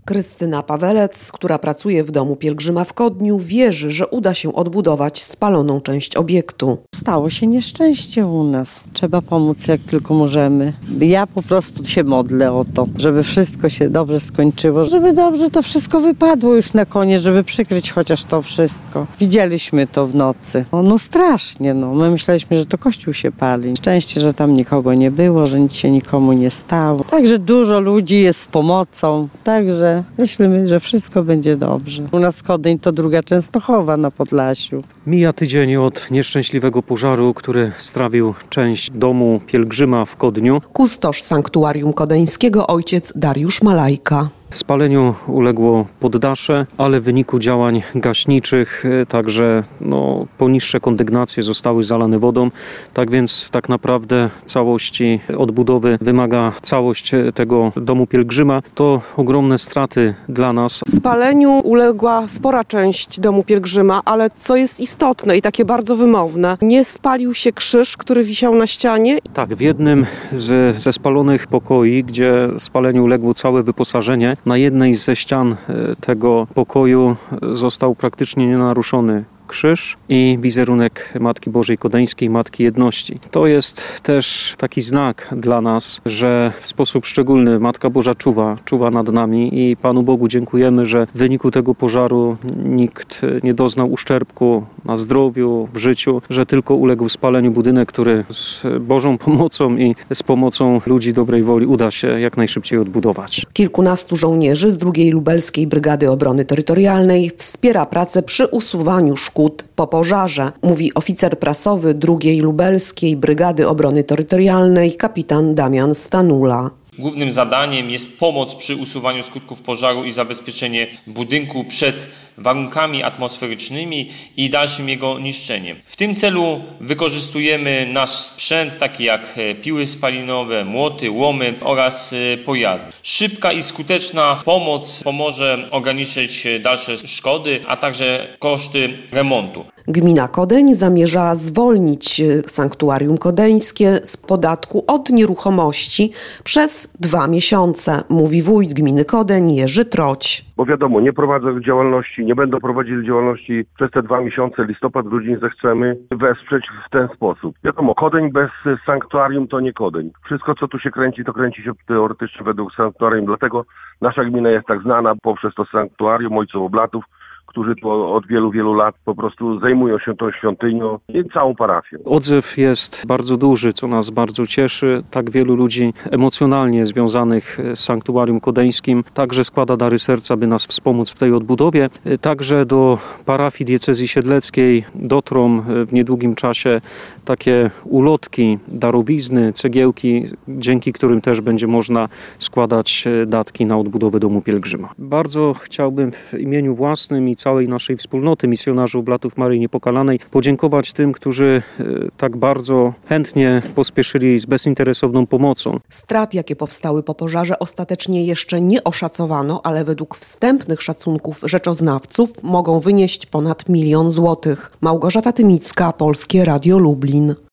Krystyna Pawelec, która pracuje w domu pielgrzyma w Kodniu, wierzy, że uda się odbudować spaloną część obiektu. Stało się nieszczęście u nas. Trzeba pomóc jak tylko możemy. Ja po prostu się modlę o to, żeby wszystko się dobrze skończyło, żeby dobrze to wszystko wypadło już na koniec, żeby przykryć chociaż to wszystko. Widzieliśmy to w nocy. No strasznie, My myśleliśmy, że to kościół się pali. Szczęście, że tam nikogo nie było, że nic się nikomu nie stało. Także dużo ludzi jest z pomocą. Także myślimy, że wszystko będzie dobrze. U nas Kodyń to druga Częstochowa na Podlasiu. Mija tydzień od nieszczęśliwego pożaru, który strawił część domu pielgrzyma w Kodniu. Kustosz sanktuarium kodeńskiego ojciec Dariusz Malajka. Spaleniu uległo poddasze, ale w wyniku działań gaśniczych także poniższe kondygnacje zostały zalane wodą. Tak więc tak naprawdę całości odbudowy wymaga całość tego domu pielgrzyma. To ogromne straty dla nas. Spaleniu uległa spora część domu pielgrzyma, ale co jest istotne i takie bardzo wymowne, nie spalił się krzyż, który wisiał na ścianie. Tak, w jednym ze spalonych pokoi, gdzie spaleniu uległo całe wyposażenie, na jednej ze ścian tego pokoju został praktycznie nienaruszony krzyż i wizerunek Matki Bożej Kodeńskiej, Matki Jedności. To jest też taki znak dla nas, że w sposób szczególny Matka Boża czuwa nad nami i Panu Bogu dziękujemy, że w wyniku tego pożaru nikt nie doznał uszczerbku na zdrowiu, w życiu, że tylko uległ spaleniu budynek, który z Bożą pomocą i z pomocą ludzi dobrej woli uda się jak najszybciej odbudować. Kilkunastu żołnierzy z 2. Lubelskiej Brygady Obrony Terytorialnej wspiera pracę przy usuwaniu szkód po pożarze, mówi oficer prasowy 2. Lubelskiej Brygady Obrony Terytorialnej kapitan Damian Stanula. Głównym zadaniem jest pomoc przy usuwaniu skutków pożaru i zabezpieczenie budynku przed warunkami atmosferycznymi i dalszym jego niszczeniem. W tym celu wykorzystujemy nasz sprzęt, taki jak piły spalinowe, młoty, łomy oraz pojazdy. Szybka i skuteczna pomoc pomoże ograniczyć dalsze szkody, a także koszty remontu. Gmina Kodeń zamierza zwolnić sanktuarium kodeńskie z podatku od nieruchomości przez 2 miesiące, mówi wójt gminy Kodeń Jerzy Troć. Bo wiadomo, nie prowadzę działalności, nie będą prowadzić działalności przez te 2 miesiące, listopad, grudzień zechcemy wesprzeć w ten sposób. Wiadomo, Kodeń bez sanktuarium to nie Kodeń. Wszystko, co tu się kręci, to kręci się teoretycznie według sanktuarium, dlatego nasza gmina jest tak znana poprzez to sanktuarium Ojców Oblatów, którzy tu od wielu, wielu lat po prostu zajmują się tą świątynią i całą parafią. Odzew jest bardzo duży, co nas bardzo cieszy. Tak wielu ludzi emocjonalnie związanych z sanktuarium kodeńskim także składa dary serca, by nas wspomóc w tej odbudowie. Także do parafii diecezji siedleckiej dotrą w niedługim czasie takie ulotki, darowizny, cegiełki, dzięki którym też będzie można składać datki na odbudowę domu pielgrzyma. Bardzo chciałbym w imieniu własnym i całej naszej wspólnoty misjonarzy Oblatów Maryi Niepokalanej podziękować tym, którzy tak bardzo chętnie pospieszyli z bezinteresowną pomocą. Strat, jakie powstały po pożarze, ostatecznie jeszcze nie oszacowano, ale według wstępnych szacunków rzeczoznawców mogą wynieść ponad 1 000 000 złotych. Małgorzata Tymicka, Polskie Radio Lublin.